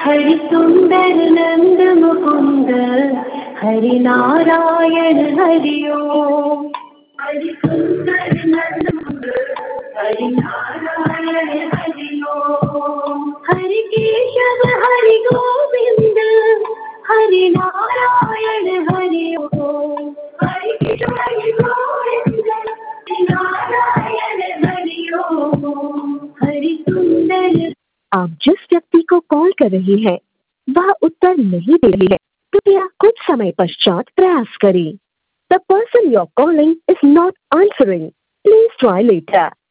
हरि सुंदर नंद मुकुंद, हरि नारायण हरि ओम। हरि सुंदर नंद मुकुंद, हरि नारायण हरि ओम। हरि केशव हरि गोविंद, हरि नारायण हरि ओम। हरि केशव हरि गोविंद, हरि नारायण हरि ओम। हरि सुंदर। आप जिस व्यक्ति को कॉल कर रही हैं वह उत्तर नहीं दे रही है, कृपया कुछ समय पश्चात प्रयास करें। The person you're calling is not answering. Please try later.